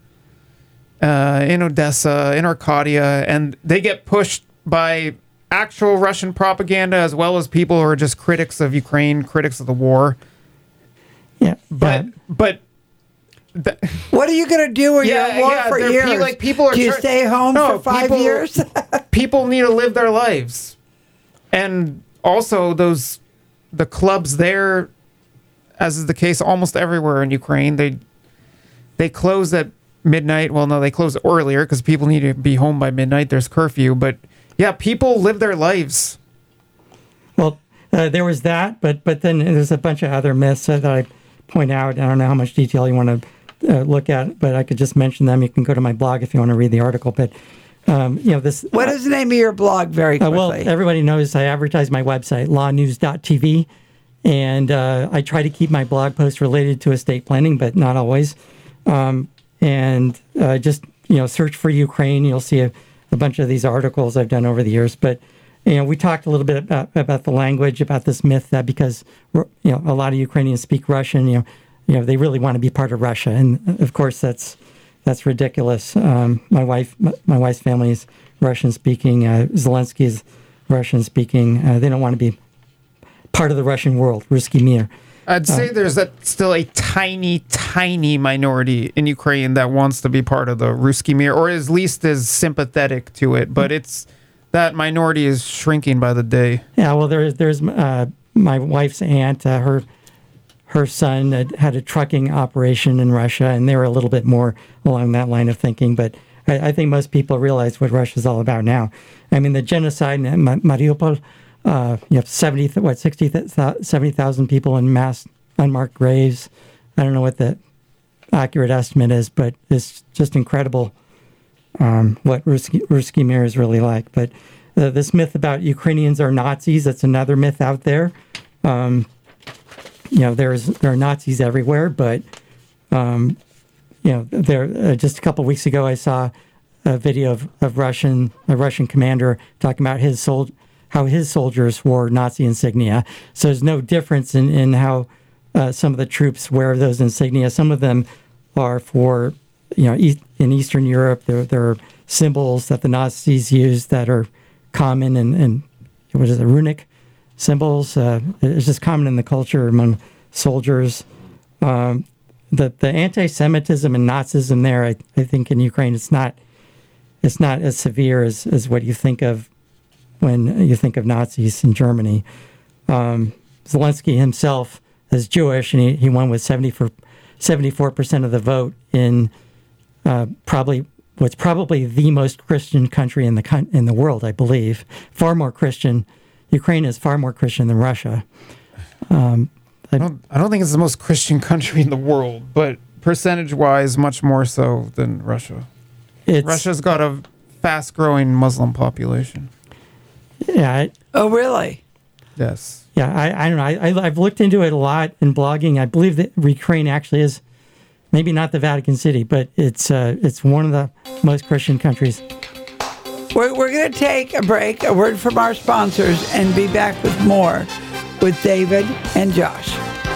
uh, in Odessa, in Arcadia, and they get pushed by actual Russian propaganda as well as people who are just critics of Ukraine, critics of the war. Yeah, but but th- what are you going to do when yeah, you're at war yeah, for they're years? Pe- like people are do you try- stay home no, for five people, years? People need to live their lives, and also those the clubs there, as is the case almost everywhere in Ukraine, they they close at midnight. Well, no, they close earlier because people need to be home by midnight. There's curfew, but yeah, people live their lives. Well, uh, there was that, but but then there's a bunch of other myths that I point out. I don't know how much detail you want to uh, look at, but I could just mention them. You can go to my blog if you want to read the article. But um, you know this. What is the name of your blog? Very quickly. Uh, well, everybody knows I advertise my website, law news dot t v, and uh, I try to keep my blog posts related to estate planning, but not always. Um, and uh, just you know, search for Ukraine. You'll see a, a bunch of these articles I've done over the years. But you know, we talked a little bit about about the language, about this myth that because you know a lot of Ukrainians speak Russian, you know, you know they really want to be part of Russia, and of course that's that's ridiculous. Um, my wife, my, my wife's family is Russian speaking. Uh, Zelensky is Russian speaking. Uh, they don't want to be part of the Russian world. Ruski mir. I'd say uh, there's a, still a tiny, tiny minority in Ukraine that wants to be part of the Ruski mir, or at least is sympathetic to it. But it's that minority is shrinking by the day. Yeah, well, there's there's uh, my wife's aunt. Uh, her her son had, had a trucking operation in Russia, and they were a little bit more along that line of thinking. But I, I think most people realize what Russia's all about now. I mean, the genocide in Mariupol. Uh, you have seventy, what, sixty, seventy thousand people in mass unmarked graves. I don't know what the accurate estimate is, but it's just incredible um, what Ruski, Ruski Mir is really like. But uh, this myth about Ukrainians are Nazis, that's another myth out there. Um, you know, there's there are Nazis everywhere, but, um, you know, there uh, just a couple of weeks ago, I saw a video of, of Russian, a Russian commander talking about his soldier, how his soldiers wore Nazi insignia. So there's no difference in, in how uh, some of the troops wear those insignia. Some of them are for, you know, e- in Eastern Europe, there, there are symbols that the Nazis used that are common and, and what is it, runic symbols. Uh, it's just common in the culture among soldiers. Um, the, the anti-Semitism and Nazism there, I, I think in Ukraine, it's not, it's not as severe as, as what you think of when you think of Nazis in Germany. Um, Zelensky himself is Jewish, and he, he won with seventy-four percent of the vote in uh, probably what's probably the most Christian country in the in the world, I believe. Far more Christian. Ukraine is far more Christian than Russia. Um, I don't, I don't think it's the most Christian country in the world, but percentage-wise, much more so than Russia. It's, Russia's got a fast-growing Muslim population. Yeah. I, oh, really? Yes. Yeah, I, I don't know. I, I, I've looked into it a lot in blogging. I believe that Ukraine actually is maybe not the Vatican City, but it's uh, it's one of the most Christian countries. We're, we're going to take a break, a word from our sponsors, and be back with more with David and Josh.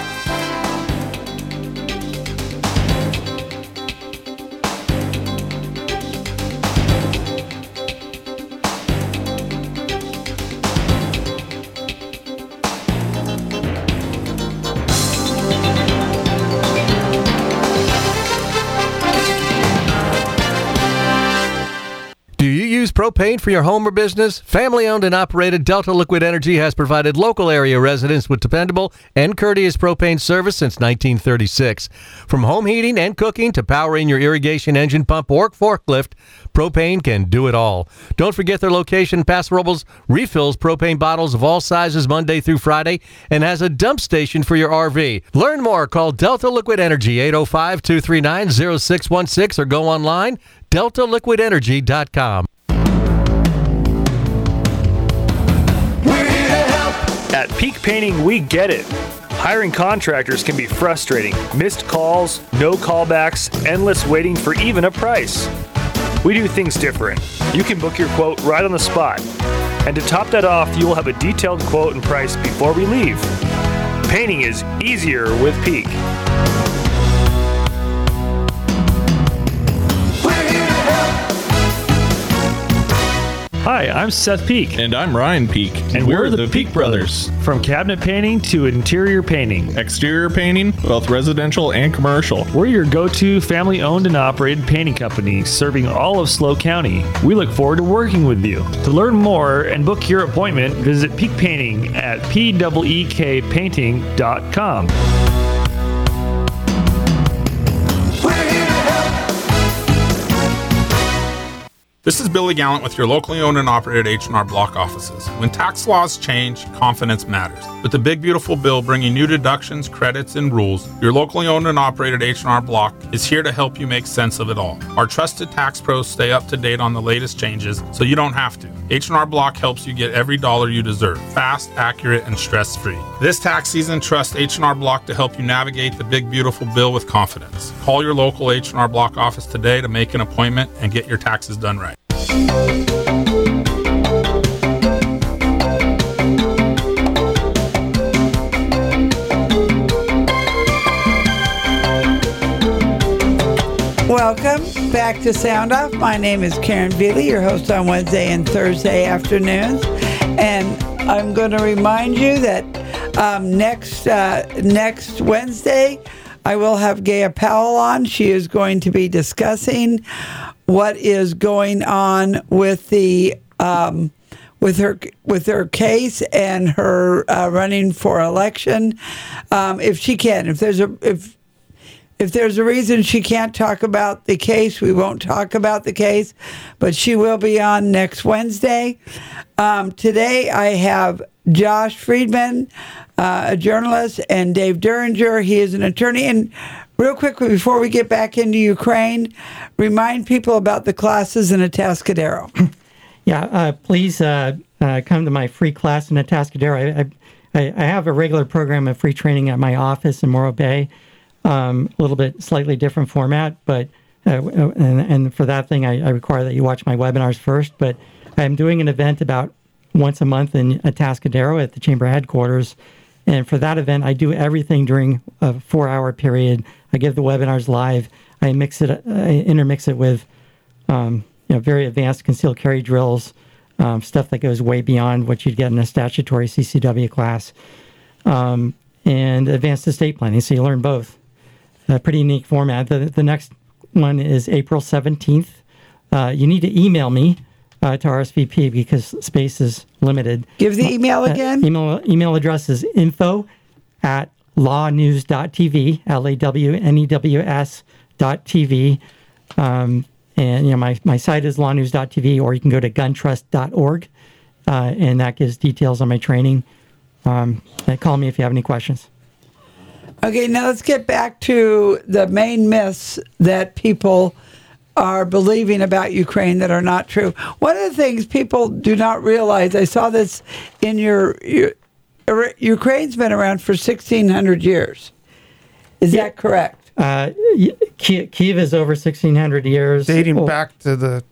Propane for your home or business? Family-owned and operated Delta Liquid Energy has provided local area residents with dependable and courteous propane service since nineteen thirty-six. From home heating and cooking to powering your irrigation engine pump or forklift, propane can do it all. Don't forget their location. Paso Robles refills propane bottles of all sizes Monday through Friday and has a dump station for your R V. Learn more. Call Delta Liquid Energy, eight oh five, two three nine, oh six one six, or go online, delta liquid energy dot com. At Peak Painting, we get it. Hiring contractors can be frustrating. Missed calls, no callbacks, endless waiting for even a price. We do things different. You can book your quote right on the spot. And to top that off, you will have a detailed quote and price before we leave. Painting is easier with Peak. Hi, I'm Seth Peak. And I'm Ryan Peak. And we're, we're the, the Peak, Peak Brothers. Brothers. From cabinet painting to interior painting. Exterior painting, both residential and commercial. We're your go-to family-owned and operated painting company serving all of SLO County. We look forward to working with you. To learn more and book your appointment, visit Peak Painting at P E E K painting dot com. This is Billy Gallant with your locally owned and operated H and R Block offices. When tax laws change, confidence matters. With the big beautiful bill bringing new deductions, credits, and rules, your locally owned and operated H and R Block is here to help you make sense of it all. Our trusted tax pros stay up to date on the latest changes so you don't have to. H and R Block helps you get every dollar you deserve, fast, accurate, and stress-free. This tax season, trust H and R Block to help you navigate the big beautiful bill with confidence. Call your local H and R Block office today to make an appointment and get your taxes done right. Welcome back to Sound Off. My name is Karen Veely, your host on Wednesday and Thursday afternoons. And I'm going to remind you that um, next uh, next Wednesday, I will have Gaia Powell on. She is going to be discussing what is going on with the um, with her with her case and her uh, running for election. Um, if she can, if there's a if if there's a reason she can't talk about the case, we won't talk about the case. But she will be on next Wednesday. Um, today I have Josh Friedman, uh, a journalist, and Dave Duringer. He is an attorney. And real quickly, before we get back into Ukraine, remind people about the classes in Atascadero. Yeah, uh, please uh, uh, come to my free class in Atascadero. I, I, I have a regular program of free training at my office in Morro Bay, um, a little bit slightly different format, but uh, and, and for that thing, I, I require that you watch my webinars first. But I'm doing an event about once a month in Atascadero at the chamber headquarters. And for that event, I do everything during a four-hour period. I give the webinars live. I mix it, I intermix it with, um, you know, very advanced concealed carry drills, um, stuff that goes way beyond what you'd get in a statutory C C W class, um, and advanced estate planning. So you learn both. A pretty unique format. The, the next one is April seventeenth. Uh, you need to email me uh, to R S V P because space is limited. Give the email again. Uh, email email address is info at lawnews dot t v, L A W N E W S dot T V. Um, and, you know, my, my site is lawnews dot t v, or you can go to gun trust dot org, uh, and that gives details on my training. Um, call me if you have any questions. Okay, now let's get back to the main myths that people are believing about Ukraine that are not true. One of the things people do not realize, I saw this in your, your Ukraine's been around for sixteen hundred years. Is yeah. that correct? Uh, Kiev is over sixteen hundred years. Dating oh. back to the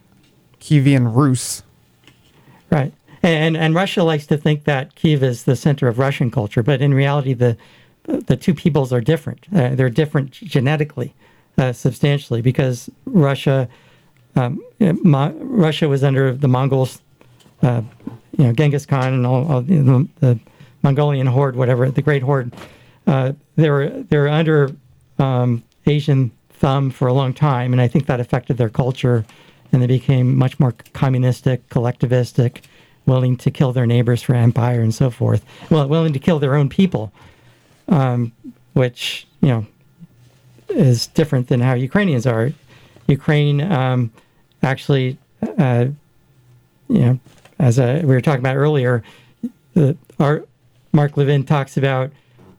Kievan Rus. Right. And and Russia likes to think that Kiev is the center of Russian culture, but in reality, the the two peoples are different. Uh, they're different genetically, uh, substantially, because Russia um, Mo- Russia was under the Mongols, uh, you know, Genghis Khan and all, all you know, the Mongolian horde, whatever, the Great Horde. Uh, they were they were under um, Asian thumb for a long time, and I think that affected their culture, and they became much more communistic, collectivistic, willing to kill their neighbors for empire and so forth. Well, willing to kill their own people, um, which, you know, is different than how Ukrainians are. Ukraine um, actually, uh, you know, as uh, we were talking about earlier, the, our Mark Levin talks about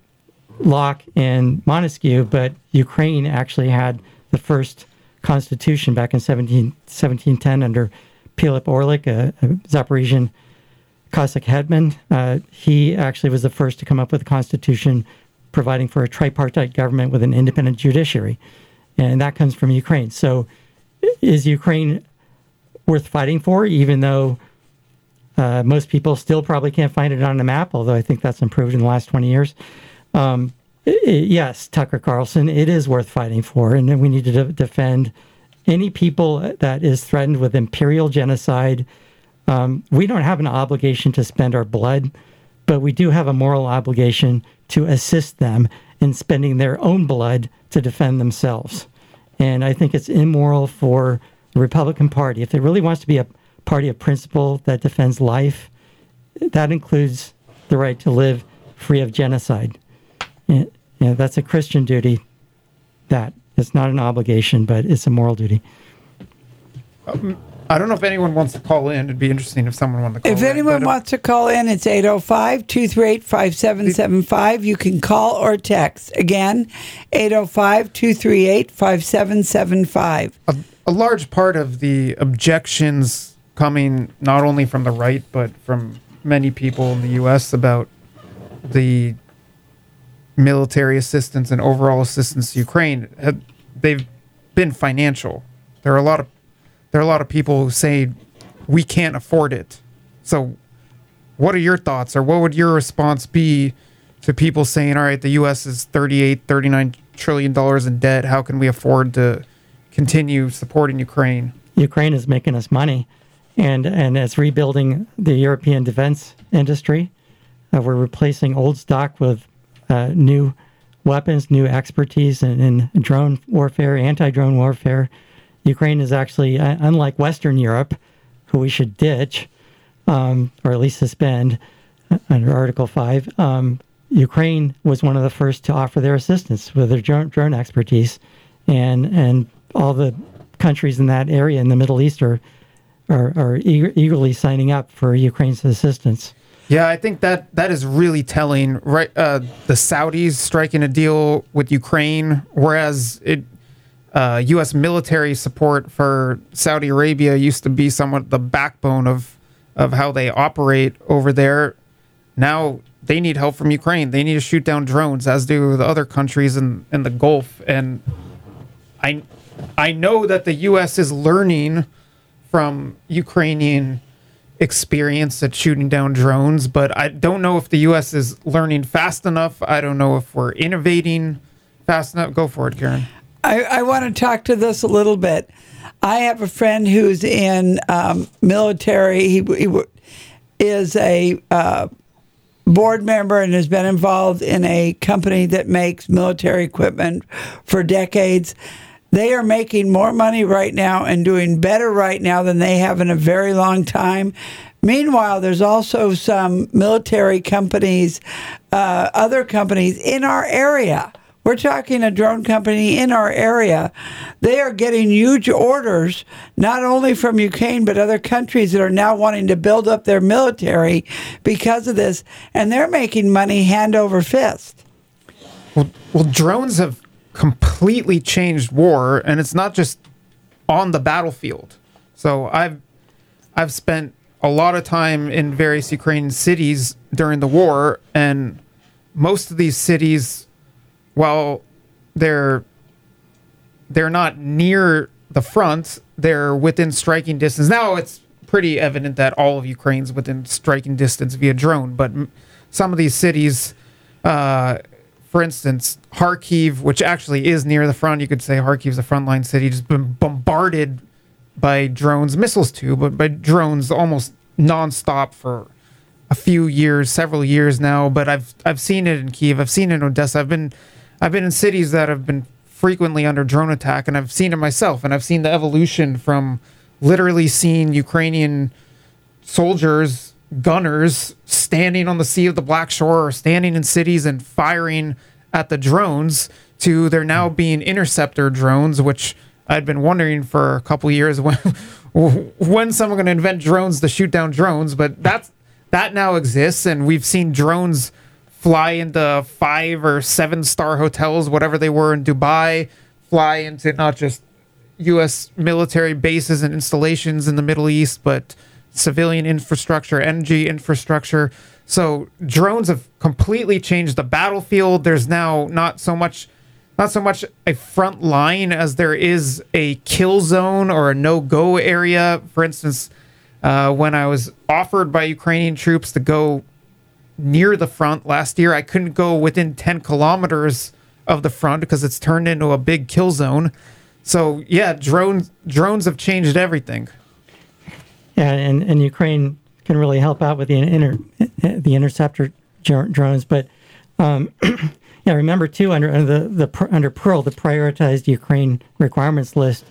Locke and Montesquieu, but Ukraine actually had the first constitution back in seventeen ten under Pilip Orlik, a, a Zaporizhian Cossack headman. Uh, he actually was the first to come up with a constitution providing for a tripartite government with an independent judiciary. And that comes from Ukraine. So is Ukraine worth fighting for, even though uh, most people still probably can't find it on the map, although I think that's improved in the last twenty years. Um, it, yes, Tucker Carlson, it is worth fighting for, and we need to de- defend any people that is threatened with imperial genocide. Um, we don't have an obligation to spend our blood, but we do have a moral obligation to assist them in spending their own blood to defend themselves. And I think it's immoral for the Republican Party, if it really wants to be a party of principle that defends life, that includes the right to live free of genocide. You know, that's a Christian duty. That it's not an obligation, but it's a moral duty. Um, I don't know if anyone wants to call in. It'd be interesting if someone wanted to call if in. If anyone wants to call in, it's eight oh five, two three eight, five seven seven five. You can call or text. Again, eight oh five, two three eight, five seven seven five. A, a large part of the objections coming not only from the right, but from many people in the U S about the military assistance and overall assistance to Ukraine, have, they've been financial. There are a lot of there are a lot of people who say we can't afford it. So what are your thoughts, or what would your response be to people saying, all right, the U S is thirty-eight, thirty-nine trillion dollars in debt. How can we afford to continue supporting Ukraine? Ukraine is making us money, and, and it's rebuilding the European defense industry. Uh, we're replacing old stock with uh, new weapons, new expertise in, in drone warfare, anti-drone warfare. Ukraine is actually, uh, unlike Western Europe, who we should ditch, um, or at least suspend uh, under Article five, um, Ukraine was one of the first to offer their assistance with their drone, drone expertise. And and all the countries in that area in the Middle East are, are, are eager, eagerly signing up for Ukraine's assistance. Yeah, I think that that is really telling. Right, uh, the Saudis striking a deal with Ukraine, whereas it, uh, U S military support for Saudi Arabia used to be somewhat the backbone of of how they operate over there. Now they need help from Ukraine. They need to shoot down drones, as do the other countries in, in the Gulf. And I I know that the U S is learning from Ukrainian experience at shooting down drones, but I don't know if the U S is learning fast enough. I don't know if we're innovating fast enough. Go for it, Karen. I, I want to talk to this a little bit. I have a friend who's in um, military. He, he is a uh, board member and has been involved in a company that makes military equipment for decades. They are making more money right now and doing better right now than they have in a very long time. Meanwhile, there's also some military companies, uh, other companies in our area. We're talking a drone company in our area. They are getting huge orders, not only from Ukraine, but other countries that are now wanting to build up their military because of this. And they're making money hand over fist. Well, well, drones have completely changed war, and it's not just on the battlefield. So I've I've spent a lot of time in various Ukrainian cities during the war, and most of these cities, while they're they're not near the front, they're within striking distance. Now it's pretty evident that all of Ukraine's within striking distance via drone, but m- some of these cities, uh, for instance, Kharkiv, which actually is near the front, you could say Kharkiv's a frontline city, just been bombarded by drones, missiles too, but by drones almost nonstop for a few years, several years now. But I've I've seen it in Kyiv, I've seen it in Odessa, I've been I've been in cities that have been frequently under drone attack, and I've seen it myself, and I've seen the evolution from literally seeing Ukrainian soldiers, gunners, standing on the Sea of the Black Shore or standing in cities and firing at the drones, to they're now being interceptor drones, which I'd been wondering for a couple years when when someone going to invent drones to shoot down drones, but that's that now exists, and we've seen drones fly into five or seven star hotels, whatever they were in Dubai, fly into not just U S military bases and installations in the Middle East, but civilian infrastructure, energy infrastructure. So drones have completely changed the battlefield. There's now not so much not so much a front line as there is a kill zone or a no-go area. For instance, uh, when I was offered by Ukrainian troops to go near the front last year, I couldn't go within ten kilometers of the front because it's turned into a big kill zone. So yeah, drones drones have changed everything. Yeah, and, and Ukraine can really help out with the inter, the interceptor drones. But um, yeah, remember too, under the the under Pearl, the prioritized Ukraine requirements list,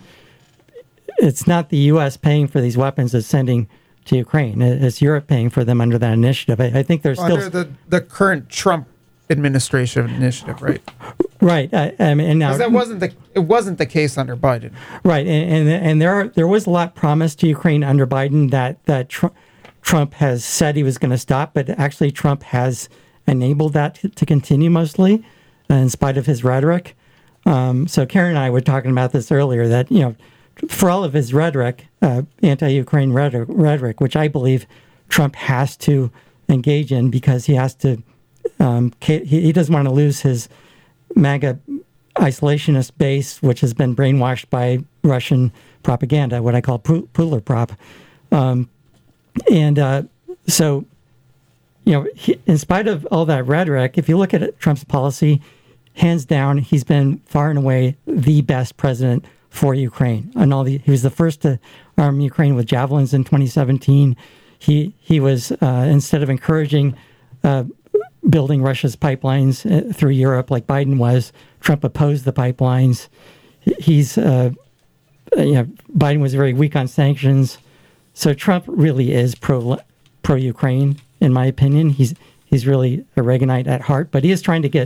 it's not the U S paying for these weapons; it's sending to Ukraine. It's Europe paying for them under that initiative. I, I think there's still under the the current Trump administration initiative, right? Right. I, I mean, and now that wasn't the it wasn't the case under Biden. Right, and and, and there are, there was a lot promised to Ukraine under Biden that that Trump, Trump has said he was going to stop, but actually Trump has enabled that to, to continue mostly, uh, in spite of his rhetoric. Um, so Karen and I were talking about this earlier, that you know, for all of his rhetoric, uh, anti-Ukraine rhetoric, rhetoric, which I believe Trump has to engage in because he has to, um, he, he doesn't want to lose his MAGA isolationist base, which has been brainwashed by Russian propaganda, what I call Putler prop. Um, and uh, so, you know, he, in spite of all that rhetoric, if you look at Trump's policy, hands down, he's been far and away the best president for Ukraine. And all the, he was the first to arm Ukraine with javelins in twenty seventeen. He he was uh, instead of encouraging uh, building Russia's pipelines uh, through Europe like Biden was, Trump opposed the pipelines. He's uh, you know, Biden was very weak on sanctions, so Trump really is pro pro Ukraine in my opinion. He's he's really a Reaganite at heart, but he is trying to get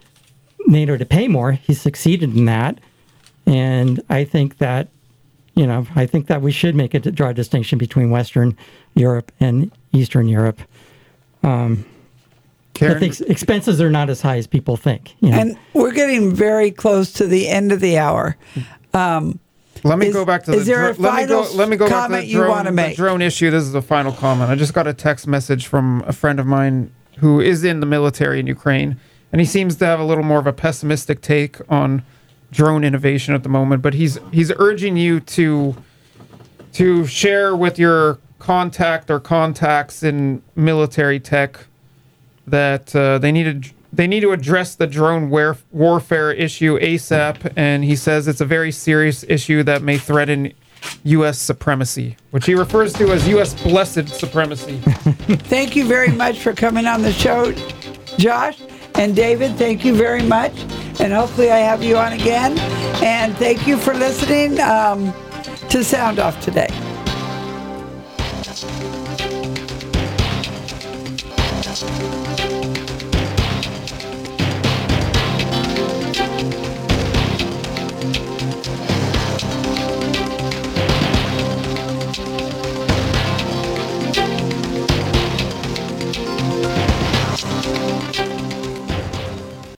NATO to pay more. He's succeeded in that. And I think that, you know, I think that we should make a draw a distinction between Western Europe and Eastern Europe. Um, I think expenses are not as high as people think. You know? And we're getting very close to the end of the hour. Um, let me is, go back to is the there a let me go, final let me go back to the you drone, want to make? the drone issue. This is the final comment. I just got a text message from a friend of mine who is in the military in Ukraine, and he seems to have a little more of a pessimistic take on drone innovation at the moment. But he's he's urging you to to share with your contact or contacts in military tech that uh, they need to they need to address the drone war- warfare issue ASAP. And he says it's a very serious issue that may threaten U S supremacy, which he refers to as U S blessed supremacy. Thank you very much for coming on the show, Josh. And David, thank you very much. And hopefully I have you on again. And thank you for listening um, to Sound Off today.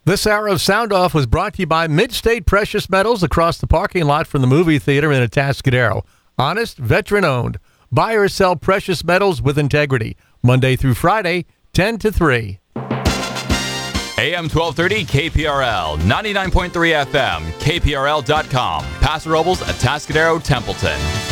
This hour of Sound Off was brought to you by Midstate Precious Metals across the parking lot from the movie theater in Atascadero. Honest, veteran-owned. Buy or sell precious metals with integrity. Monday through Friday, ten to three. A M twelve thirty K P R L, ninety-nine point three F M, K P R L dot com, Paso Robles, Atascadero, Templeton.